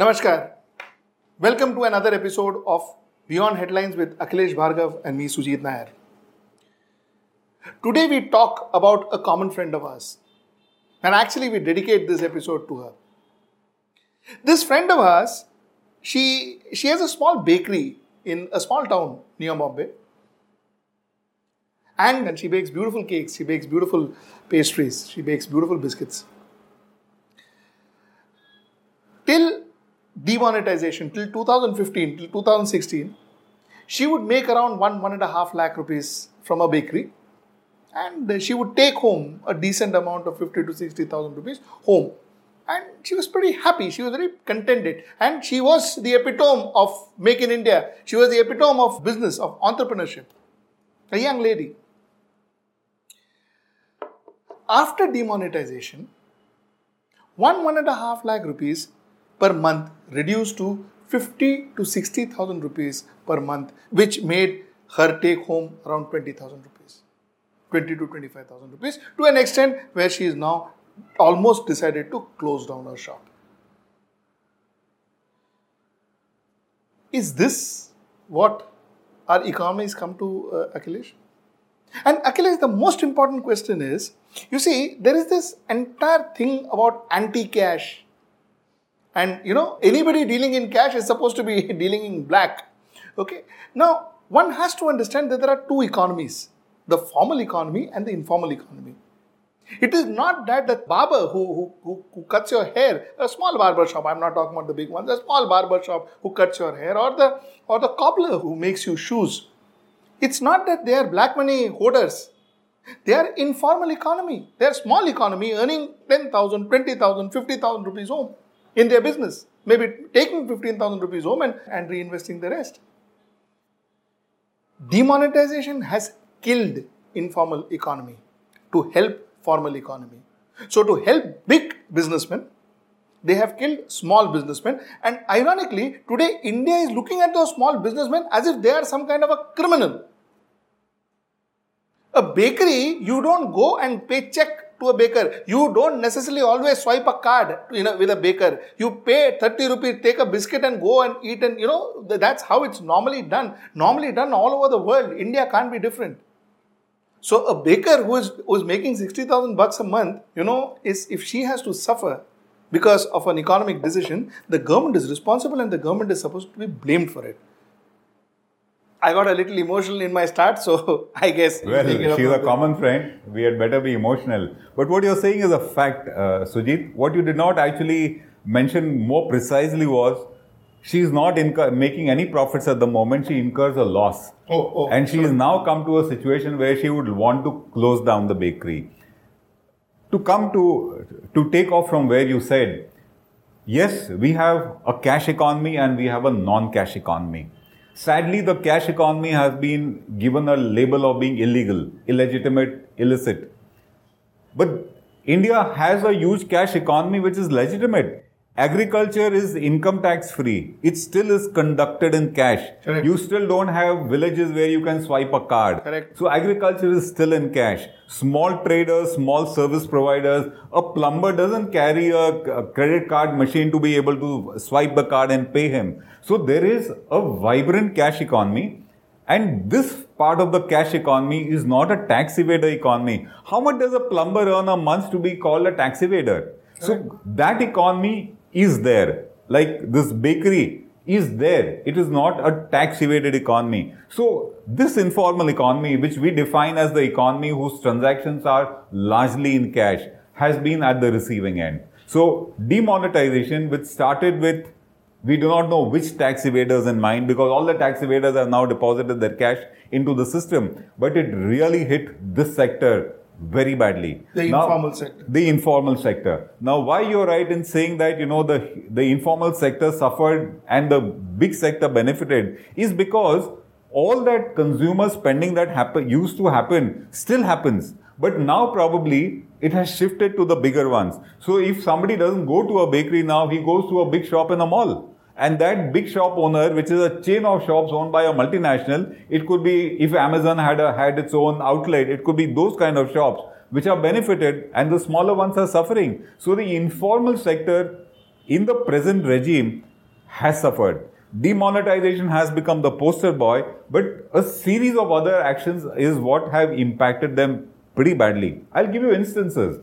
Namaskar. Welcome to another episode of Beyond Headlines with Akhilesh Bhargav and me, Sujit Nair. Today we talk about a common friend of ours. And actually we dedicate this episode to her. This friend of ours, she has a small bakery in a small town near Bombay. And she bakes beautiful cakes, she bakes beautiful pastries, she bakes beautiful biscuits. Till demonetization, till 2015, till 2016, she would make around 1.5 lakh rupees from a bakery, and she would take home a decent amount of 50 to 60,000 rupees home. And she was pretty happy, she was very contented, and she was the epitome of Make in India. She was the epitome of business, of entrepreneurship. A young lady. After demonetization, 1.5 lakh rupees per month reduced to 50 to 60,000 rupees per month, which made her take home around 20,000 rupees, 20 to 25,000 rupees, to an extent where she is now almost decided to close down her shop. Is this what our economy has come to, Akhilesh? And Akhilesh, the most important question is, you see, there is this entire thing about anti-cash. And anybody dealing in cash is supposed to be dealing in black. Okay. Now, one has to understand that there are two economies, the formal economy and the informal economy. It is not that the barber who cuts your hair, a small barber shop, I'm not talking about the big ones, a small barber shop who cuts your hair, or the cobbler who makes you shoes. It's not that they are black money hoarders. They are informal economy. They are small economy earning 10,000, 20,000, 50,000 rupees home in their business. Maybe taking 15,000 rupees home and reinvesting the rest. Demonetization has killed informal economy to help formal economy. So to help big businessmen, they have killed small businessmen. And ironically, today India is looking at those small businessmen as if they are some kind of a criminal. A bakery, you don't go and pay check to a baker. You don't necessarily always swipe a card with a baker. You pay 30 rupees, take a biscuit and go and eat, and that's how it's normally done. Normally done all over the world. India can't be different. So a baker who is making 60,000 bucks a month, if she has to suffer because of an economic decision, the government is responsible and the government is supposed to be blamed for it. I got a little emotional in my start, so I guess... Well, she's a common friend. We had better be emotional. But what you're saying is a fact, Sujit. What you did not actually mention more precisely was she's not making any profits at the moment. She incurs a loss. And she has now come to a situation where she would want to close down the bakery. To take off from where you said, yes, we have a cash economy and we have a non-cash economy. Sadly, the cash economy has been given a label of being illegal, illegitimate, illicit. But India has a huge cash economy which is legitimate. Agriculture is income tax free. It still is conducted in cash. Correct. You still don't have villages where you can swipe a card. Correct. So agriculture is still in cash. Small traders, small service providers, a plumber doesn't carry a credit card machine to be able to swipe the card and pay him. So there is a vibrant cash economy. And this part of the cash economy is not a tax evader economy. How much does a plumber earn a month to be called a tax evader? So that economy is there. Like this bakery is there. It is not a tax evaded economy. So this informal economy, which we define as the economy whose transactions are largely in cash, has been at the receiving end. So demonetization, which started with, we do not know which tax evaders in mind, because all the tax evaders have now deposited their cash into the system. But it really hit this sector very badly. The informal sector. The informal sector. Now, why you're right in saying that, the informal sector suffered and the big sector benefited is because all that consumer spending that used to happen still happens. But now probably it has shifted to the bigger ones. So if somebody doesn't go to a bakery now, he goes to a big shop in a mall. And that big shop owner, which is a chain of shops owned by a multinational, it could be, if Amazon had its own outlet, it could be those kind of shops which are benefited and the smaller ones are suffering. So the informal sector in the present regime has suffered. Demonetization has become the poster boy, but a series of other actions is what have impacted them pretty badly. I'll give you instances.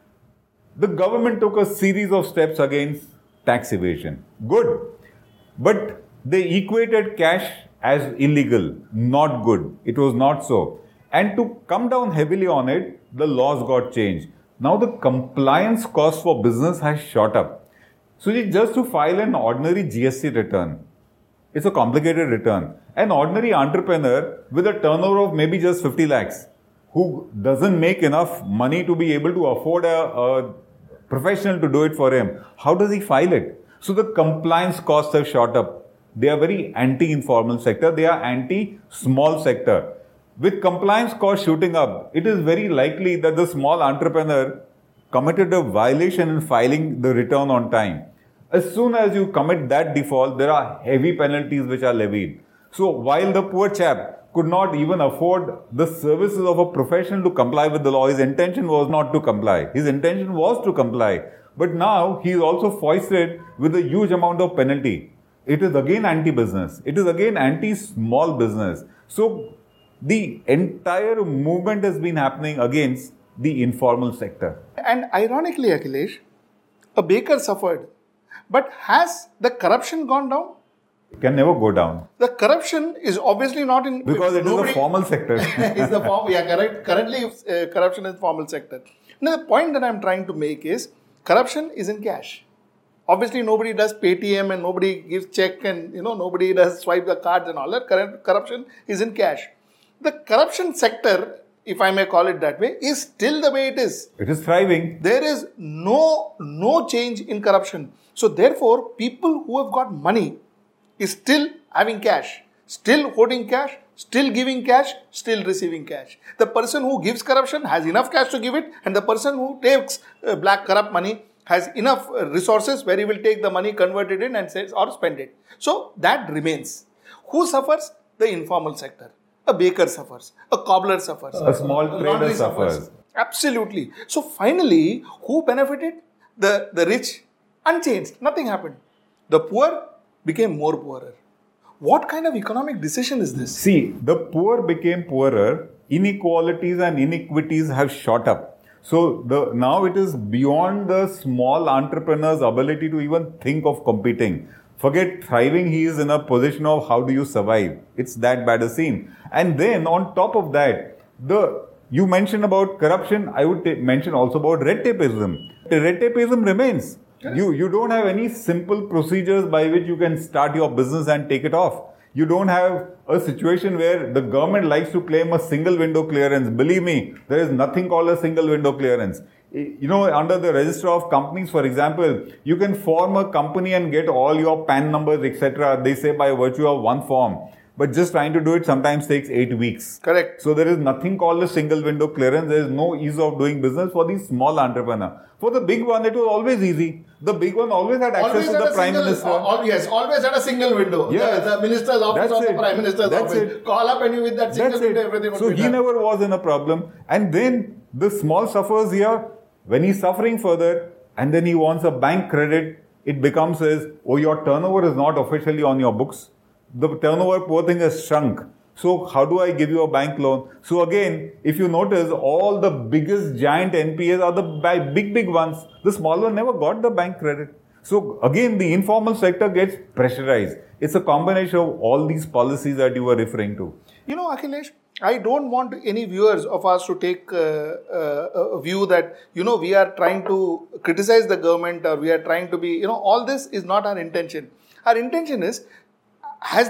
The government took a series of steps against tax evasion. Good. But they equated cash as illegal. Not good. It was not so. And to come down heavily on it, the laws got changed. Now the compliance cost for business has shot up. So just to file an ordinary GST return, it's a complicated return. An ordinary entrepreneur with a turnover of maybe just 50 lakhs, who doesn't make enough money to be able to afford a professional to do it for him, how does he file it? So the compliance costs have shot up. They are very anti-informal sector. They are anti-small sector. With compliance costs shooting up, it is very likely that the small entrepreneur committed a violation in filing the return on time. As soon as you commit that default, there are heavy penalties which are levied. So while the poor chap could not even afford the services of a professional to comply with the law, his intention was not to comply. His intention was to comply. But now he is also foisted with a huge amount of penalty. It is again anti-business. It is again anti-small business. So the entire movement has been happening against the informal sector. And ironically, Akhilesh, a baker suffered. But has the corruption gone down? It can never go down. The corruption is obviously not in... Because it is a formal sector. Currently, corruption is formal sector. Now, the point that I'm trying to make is, corruption is in cash. Obviously, nobody does Paytm and nobody gives check and, nobody does swipe the cards and all that. Corruption is in cash. The corruption sector, if I may call it that way, is still the way it is. It is thriving. There is no change in corruption. So therefore, people who have got money is still having cash, still holding cash, still giving cash, still receiving cash. The person who gives corruption has enough cash to give it, and the person who takes black corrupt money has enough resources where he will take the money, convert it in and says or spend it. So that remains. Who suffers? The informal sector. A baker suffers. A cobbler suffers. A small trader suffers. Absolutely. So finally, who benefited? The rich. Unchanged. Nothing happened. The poor became more poorer. What kind of economic decision is this? See, the poor became poorer. Inequalities and iniquities have shot up. So now it is beyond the small entrepreneur's ability to even think of competing. Forget thriving, he is in a position of how do you survive. It's that bad a scene. And then on top of that, you mentioned about corruption, I would mention also about red tapeism. Red tapeism remains. You don't have any simple procedures by which you can start your business and take it off. You don't have a situation where the government likes to claim a single window clearance. Believe me, there is nothing called a single window clearance. Under the register of companies, for example, you can form a company and get all your PAN numbers, etc. They say by virtue of one form. But just trying to do it sometimes takes 8 weeks. Correct. So there is nothing called a single window clearance. There is no ease of doing business for the small entrepreneur. For the big one, it was always easy. The big one always had access to the Prime Minister. Yes, always had a single window. Yes. The Minister's office or the Prime Minister's office. Call up and you with that single window, everything would be done. So he never was in a problem. And then the small suffers here. When he's suffering further and then he wants a bank credit, it becomes as, your turnover is not officially on your books. The turnover, poor thing, has shrunk. So how do I give you a bank loan? So again, if you notice, all the biggest giant NPAs are the big ones. The small one never got the bank credit. So again, the informal sector gets pressurized. It's a combination of all these policies that you were referring to. Akhilesh, I don't want any viewers of us to take a view that, we are trying to criticize the government or we are trying to be, all this is not our intention. Our intention is, has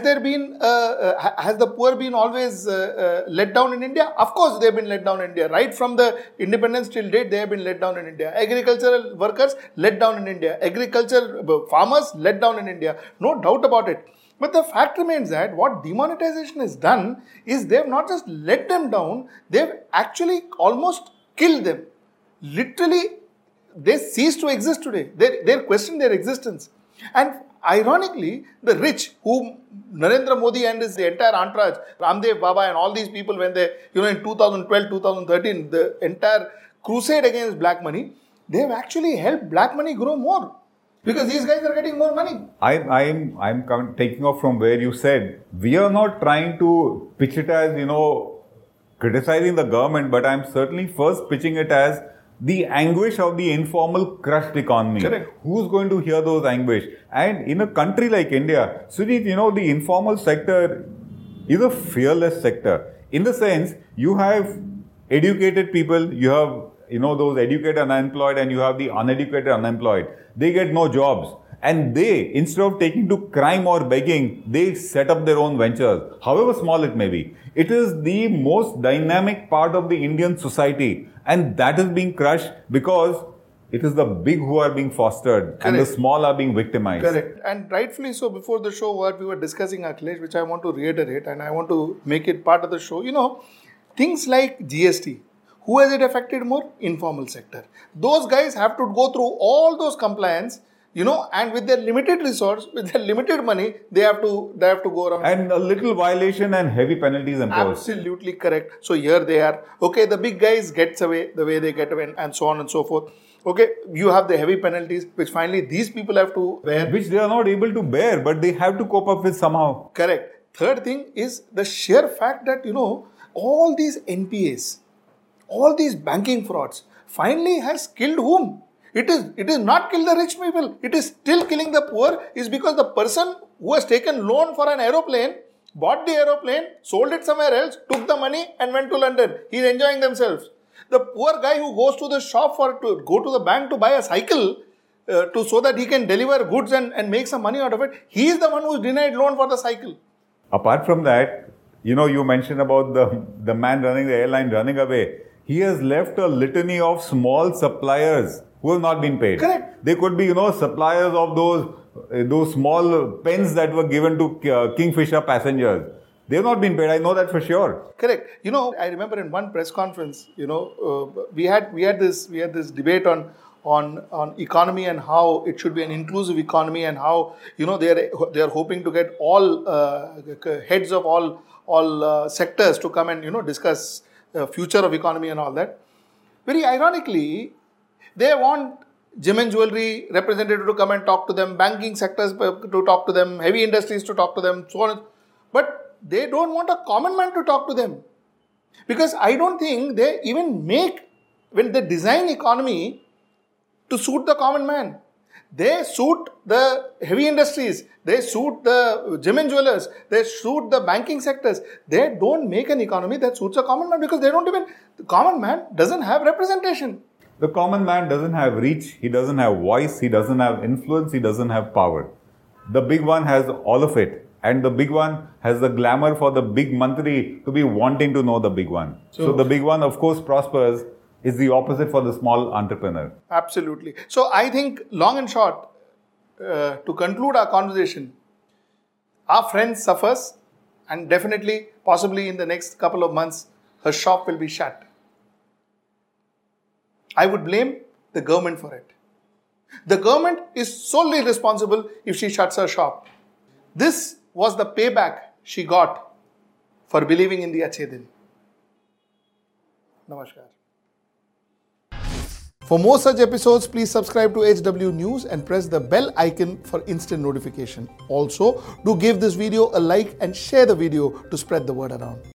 the poor been always let down in India? Of course, they have been let down in India. Right from the independence till date, they have been let down in India. Agricultural workers let down in India. Farmers let down in India. No doubt about it. But the fact remains that what demonetization has done is they have not just let them down, they have actually almost killed them. Literally, they cease to exist today. They question their existence. And ironically, the rich, whom Narendra Modi and his entire entourage, Ramdev Baba and all these people, when they, in 2012, 2013, the entire crusade against black money, they have actually helped black money grow more. Because these guys are getting more money. I'm taking off from where you said. We are not trying to pitch it as, criticizing the government, but I'm certainly first pitching it as the anguish of the informal crushed economy. Correct. Who's going to hear those anguish? And in a country like India, Sujit, the informal sector is a fearless sector. In the sense, you have educated people, you have, those educated unemployed, and you have the uneducated unemployed. They get no jobs. And they, instead of taking to crime or begging, they set up their own ventures, however small it may be. It is the most dynamic part of the Indian society. And that is being crushed because it is the big who are being fostered. Correct. And the small are being victimized. Correct. And rightfully so. Before the show, what we were discussing, Akhilesh, which I want to reiterate and I want to make it part of the show. Things like GST. Who has it affected more? Informal sector. Those guys have to go through all those compliance, and with their limited resource, with their limited money, they have to go around. And a little violation and heavy penalties imposed. Absolutely correct. So here they are. Okay, the big guys gets away the way they get away and so on and so forth. Okay, you have the heavy penalties, which finally these people have to bear. Which they are not able to bear, but they have to cope up with somehow. Correct. Third thing is the sheer fact that, all these NPAs, all these banking frauds, finally has killed whom? It is not kill the rich people. It is still killing the poor is because the person who has taken loan for an aeroplane, bought the aeroplane, sold it somewhere else, took the money and went to London. He is enjoying themselves. The poor guy who goes to the shop to go to the bank to buy a cycle so that he can deliver goods and make some money out of it, he is the one who is denied loan for the cycle. Apart from that, you mentioned about the man running the airline running away. He has left a litany of small suppliers who have not been paid. Correct. They could be, suppliers of those small pens that were given to Kingfisher passengers. They have not been paid. I know that for sure. Correct. I remember in one press conference, we had this debate on economy and how it should be an inclusive economy and how they are hoping to get all heads of all sectors to come and discuss future of economy and all that. Very ironically, they want gem and jewelry representative to come and talk to them, banking sectors to talk to them, heavy industries to talk to them, so on. But they don't want a common man to talk to them. Because I don't think they even when they design economy to suit the common man. They suit the heavy industries, they suit the gem and jewelers, they suit the banking sectors. They don't make an economy that suits a common man because the common man doesn't have representation. The common man doesn't have reach, he doesn't have voice, he doesn't have influence, he doesn't have power. The big one has all of it. And the big one has the glamour for the big mantri to be wanting to know the big one. So the big one, of course, prospers. Is the opposite for the small entrepreneur. Absolutely. So I think, long and short, to conclude our conversation, our friend suffers and definitely, possibly in the next couple of months, her shop will be shut. I would blame the government for it. The government is solely responsible if she shuts her shop. This was the payback she got for believing in the Achhe Din. Namaskar. For more such episodes, please subscribe to HW News and press the bell icon for instant notification. Also, do give this video a like and share the video to spread the word around.